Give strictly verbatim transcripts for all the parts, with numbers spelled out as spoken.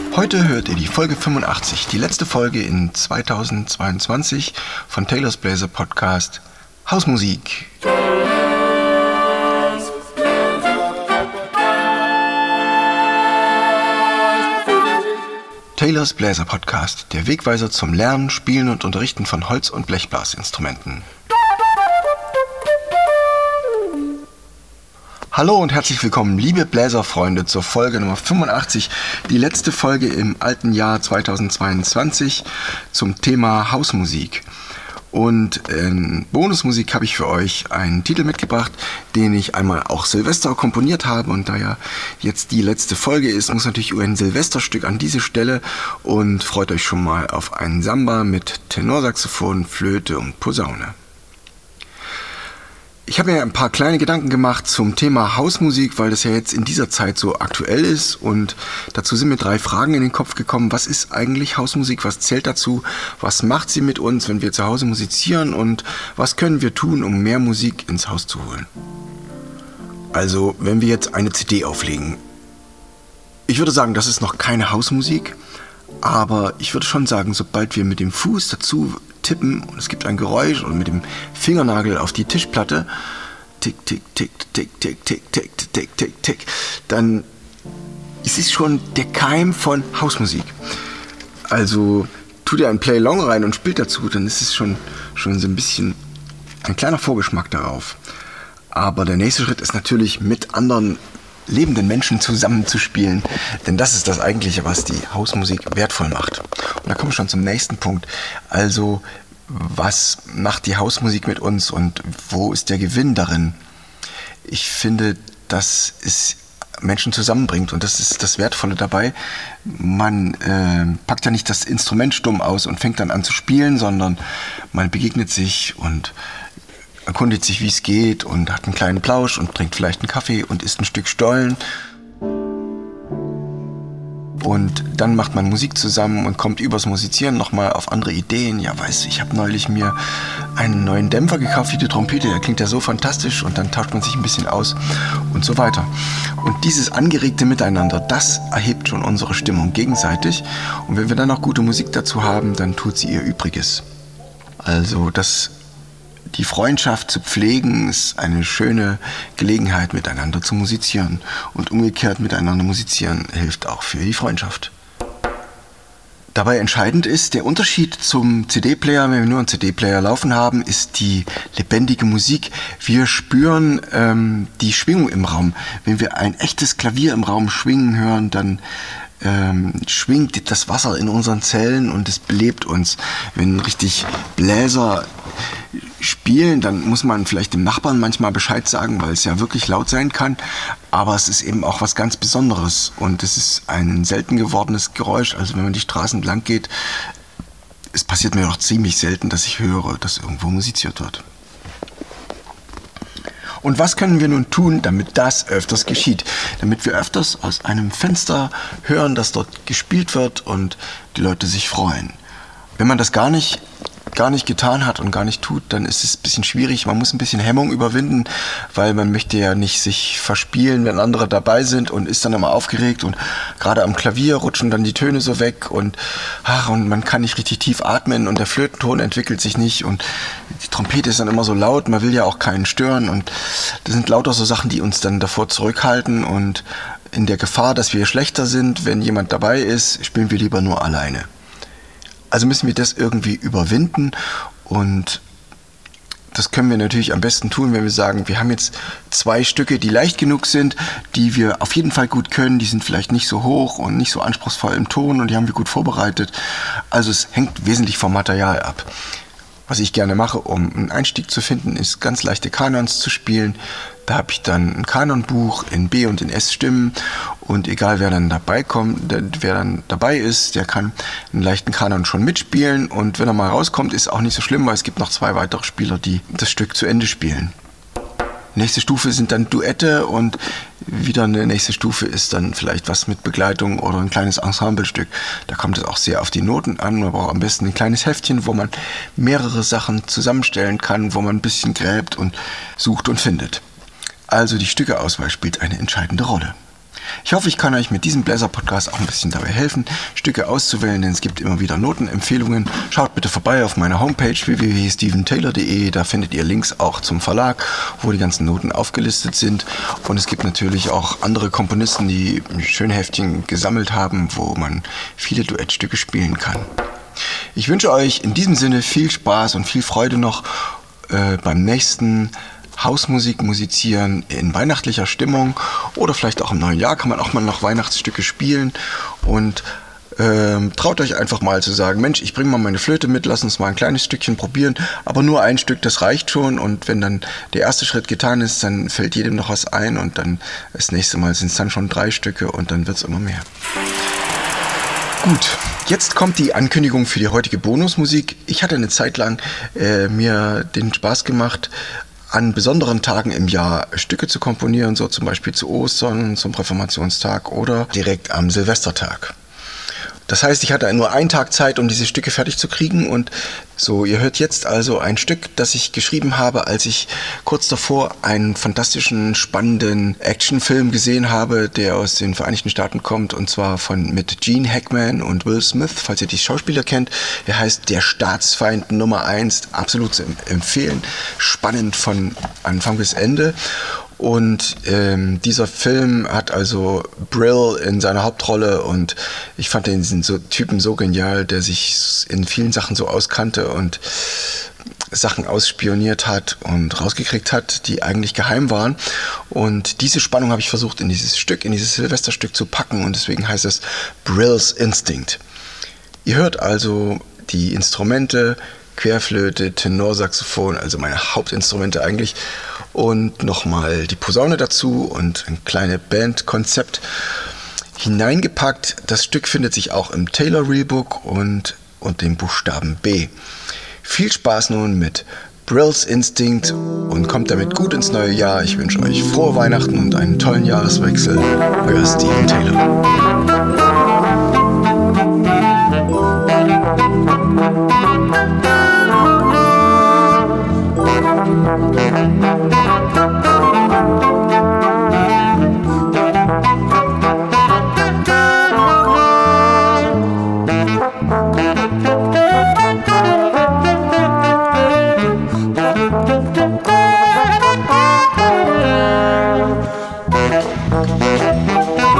Heute hört ihr die Folge fünfundachtzig, die letzte Folge in zweitausendzweiundzwanzig von Taylor's Bläser Podcast Hausmusik. Taylor's Bläser Podcast, der Wegweiser zum Lernen, Spielen und Unterrichten von Holz- und Blechblasinstrumenten. Hallo und herzlich willkommen, liebe Bläserfreunde, zur Folge Nummer fünfundachtzig, die letzte Folge im alten Jahr zweitausendzweiundzwanzig zum Thema Hausmusik. Und in Bonusmusik habe ich für euch einen Titel mitgebracht, den ich einmal auch Silvester komponiert habe. Und da ja jetzt die letzte Folge ist, muss natürlich ein Silvesterstück an diese Stelle. Und freut euch schon mal auf einen Samba mit Tenorsaxophon, Flöte und Posaune. Ich habe mir ein paar kleine Gedanken gemacht zum Thema Hausmusik, weil das ja jetzt in dieser Zeit so aktuell ist, und dazu sind mir drei Fragen in den Kopf gekommen. Was ist eigentlich Hausmusik? Was zählt dazu? Was macht sie mit uns, wenn wir zu Hause musizieren? Und was können wir tun, um mehr Musik ins Haus zu holen? Also, wenn wir jetzt eine C D auflegen. Ich würde sagen, das ist noch keine Hausmusik, aber ich würde schon sagen, sobald wir mit dem Fuß dazu tippen und es gibt ein Geräusch und mit dem Fingernagel auf die Tischplatte, tick, tick, tick, tick, tick, tick, tick, tick, tick, tick, dann ist es schon der Keim von Hausmusik. Also tut ihr ein Play-Along rein und spielt dazu, dann ist es schon, schon so ein bisschen ein kleiner Vorgeschmack darauf. Aber der nächste Schritt ist natürlich, mit anderen lebenden Menschen zusammenzuspielen, denn das ist das Eigentliche, was die Hausmusik wertvoll macht. Und da kommen wir schon zum nächsten Punkt. Also, was macht die Hausmusik mit uns und wo ist der Gewinn darin? Ich finde, dass es Menschen zusammenbringt, und das ist das Wertvolle dabei. Man äh, packt ja nicht das Instrument stumm aus und fängt dann an zu spielen, sondern man begegnet sich und erkundigt sich, wie es geht, und hat einen kleinen Plausch und trinkt vielleicht einen Kaffee und isst ein Stück Stollen. Und dann macht man Musik zusammen und kommt übers Musizieren nochmal auf andere Ideen. Ja, weißt du, ich habe neulich mir einen neuen Dämpfer gekauft für die Trompete, der klingt ja so fantastisch, und dann tauscht man sich ein bisschen aus und so weiter. Und dieses angeregte Miteinander, das erhebt schon unsere Stimmung gegenseitig. Und wenn wir dann noch gute Musik dazu haben, dann tut sie ihr Übriges. Also das Die Freundschaft zu pflegen ist eine schöne Gelegenheit, miteinander zu musizieren. Und umgekehrt, miteinander musizieren hilft auch für die Freundschaft. Dabei entscheidend ist, der Unterschied zum C D-Player, wenn wir nur einen C D-Player laufen haben, ist die lebendige Musik. Wir spüren ähm, die Schwingung im Raum. Wenn wir ein echtes Klavier im Raum schwingen hören, dann Ähm, schwingt das Wasser in unseren Zellen und es belebt uns. Wenn richtig Bläser spielen, dann muss man vielleicht dem Nachbarn manchmal Bescheid sagen, weil es ja wirklich laut sein kann, aber es ist eben auch was ganz Besonderes, und es ist ein selten gewordenes Geräusch. Also wenn man die Straßen entlang geht, es passiert mir doch ziemlich selten, dass ich höre, dass irgendwo musiziert wird. Und was können wir nun tun, damit das öfters geschieht? Damit wir öfters aus einem Fenster hören, dass dort gespielt wird und die Leute sich freuen. Wenn man das gar nicht, gar nicht getan hat und gar nicht tut, dann ist es ein bisschen schwierig. Man muss ein bisschen Hemmung überwinden, weil man möchte ja nicht sich verspielen, wenn andere dabei sind, und ist dann immer aufgeregt, und gerade am Klavier rutschen dann die Töne so weg, und, ach, und man kann nicht richtig tief atmen und der Flötenton entwickelt sich nicht, und die Trompete ist dann immer so laut, man will ja auch keinen stören, und das sind lauter so Sachen, die uns dann davor zurückhalten, und in der Gefahr, dass wir schlechter sind, wenn jemand dabei ist, spielen wir lieber nur alleine. Also müssen wir das irgendwie überwinden, und das können wir natürlich am besten tun, wenn wir sagen, wir haben jetzt zwei Stücke, die leicht genug sind, die wir auf jeden Fall gut können, die sind vielleicht nicht so hoch und nicht so anspruchsvoll im Ton, und die haben wir gut vorbereitet. Also es hängt wesentlich vom Material ab. Was ich gerne mache, um einen Einstieg zu finden, ist ganz leichte Kanons zu spielen. Da habe ich dann ein Kanonbuch in B- und in S-Stimmen, und egal wer dann dabei kommt, wer dann dabei ist, der kann einen leichten Kanon schon mitspielen, und wenn er mal rauskommt, ist auch nicht so schlimm, weil es gibt noch zwei weitere Spieler, die das Stück zu Ende spielen. Nächste Stufe sind dann Duette, und wieder eine nächste Stufe ist dann vielleicht was mit Begleitung oder ein kleines Ensemblestück. Da kommt es auch sehr auf die Noten an. Man braucht am besten ein kleines Heftchen, wo man mehrere Sachen zusammenstellen kann, wo man ein bisschen gräbt und sucht und findet. Also die Stückeauswahl spielt eine entscheidende Rolle. Ich hoffe, ich kann euch mit diesem Bläser-Podcast auch ein bisschen dabei helfen, Stücke auszuwählen, denn es gibt immer wieder Notenempfehlungen. Schaut bitte vorbei auf meiner Homepage w w w punkt steven taylor punkt de, da findet ihr Links auch zum Verlag, wo die ganzen Noten aufgelistet sind. Und es gibt natürlich auch andere Komponisten, die schöne Heftchen gesammelt haben, wo man viele Duettstücke spielen kann. Ich wünsche euch in diesem Sinne viel Spaß und viel Freude noch äh, beim nächsten Hausmusik musizieren in weihnachtlicher Stimmung, oder vielleicht auch im neuen Jahr kann man auch mal noch Weihnachtsstücke spielen, und ähm, traut euch einfach mal zu sagen, Mensch, ich bringe mal meine Flöte mit, lass uns mal ein kleines Stückchen probieren, aber nur ein Stück, das reicht schon, und wenn dann der erste Schritt getan ist, dann fällt jedem noch was ein, und dann das nächste Mal sind es dann schon drei Stücke, und dann wird es immer mehr. Gut, jetzt kommt die Ankündigung für die heutige Bonusmusik. Ich hatte eine Zeit lang äh, mir den Spaß gemacht, an besonderen Tagen im Jahr Stücke zu komponieren, so zum Beispiel zu Ostern, zum Reformationstag oder direkt am Silvestertag. Das heißt, ich hatte nur einen Tag Zeit, um diese Stücke fertig zu kriegen, und so, ihr hört jetzt also ein Stück, das ich geschrieben habe, als ich kurz davor einen fantastischen, spannenden Actionfilm gesehen habe, der aus den Vereinigten Staaten kommt, und zwar von mit Gene Hackman und Will Smith, falls ihr die Schauspieler kennt. Der heißt Der Staatsfeind Nummer eins, absolut zu empfehlen, spannend von Anfang bis Ende. Und ähm, dieser Film hat also Brill in seiner Hauptrolle, und ich fand den so Typen so genial, der sich in vielen Sachen so auskannte und Sachen ausspioniert hat und rausgekriegt hat, die eigentlich geheim waren. Und diese Spannung habe ich versucht in dieses Stück, in dieses Silvesterstück zu packen, und deswegen heißt es Brill's Instinct. Ihr hört also die Instrumente, Querflöte, Tenorsaxophon, also meine Hauptinstrumente eigentlich, und nochmal die Posaune dazu und ein kleines Bandkonzept hineingepackt. Das Stück findet sich auch im Taylor Realbook und, und dem Buchstaben B. Viel Spaß nun mit Brill's Instinct und kommt damit gut ins neue Jahr. Ich wünsche euch frohe Weihnachten und einen tollen Jahreswechsel. Euer Steven Taylor.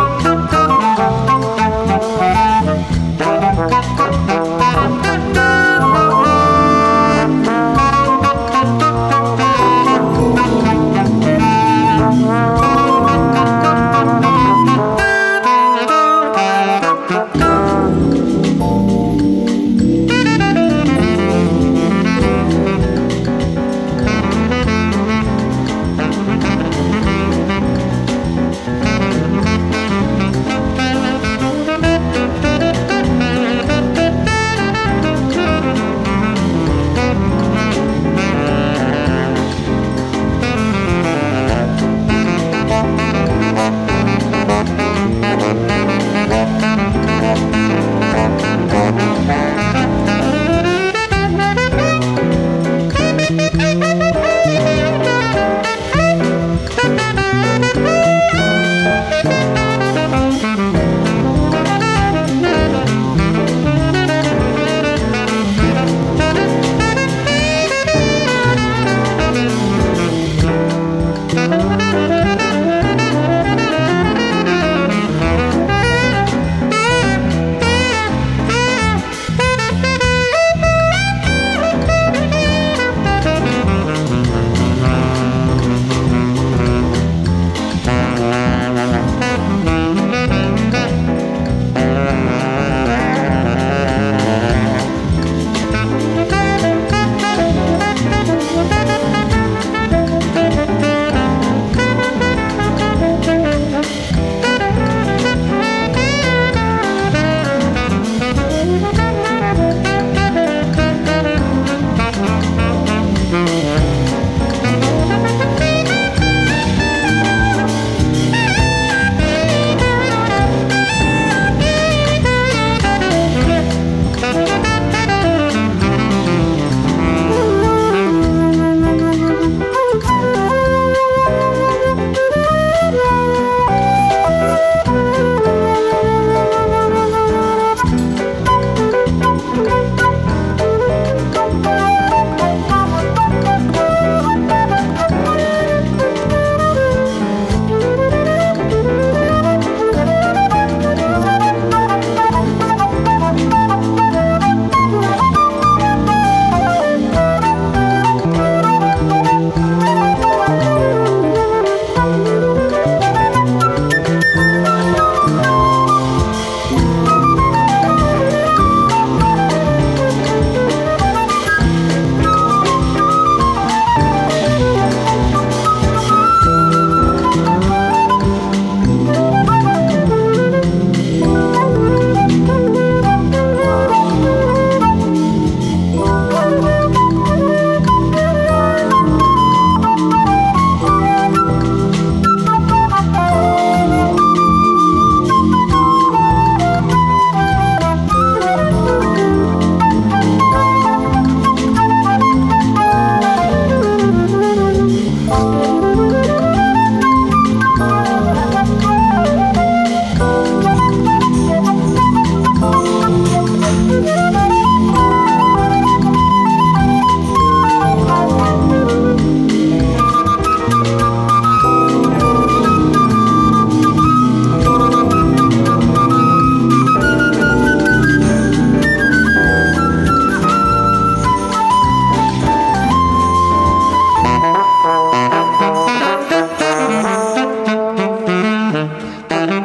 Thank you.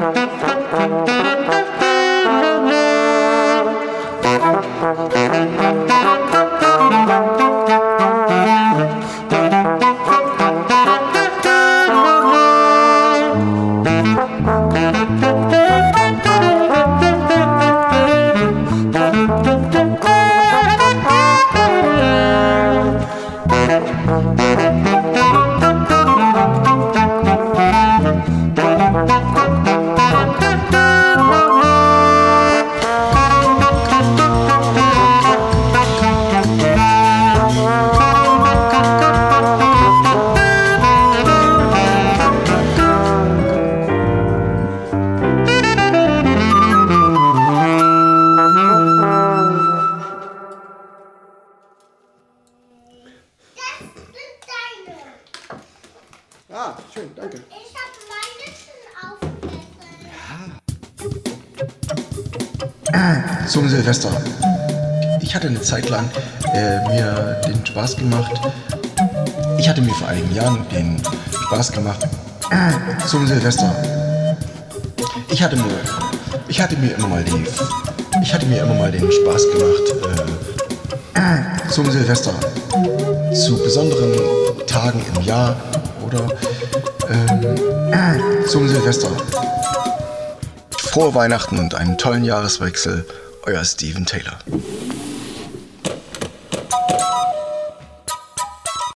Ah, schön, danke. Ich habe meine schon aufgegessen. Ja. Zum Silvester. Ich hatte eine Zeit lang äh, mir den Spaß gemacht. Ich hatte mir vor einigen Jahren den Spaß gemacht. Zum Silvester. Ich hatte mir, ich hatte mir immer mal die, ich hatte mir immer mal den Spaß gemacht. Äh, zum Silvester. Zu besonderen Tagen im Jahr. Oder ähm, zum Silvester. Frohe Weihnachten und einen tollen Jahreswechsel, euer Steven Taylor.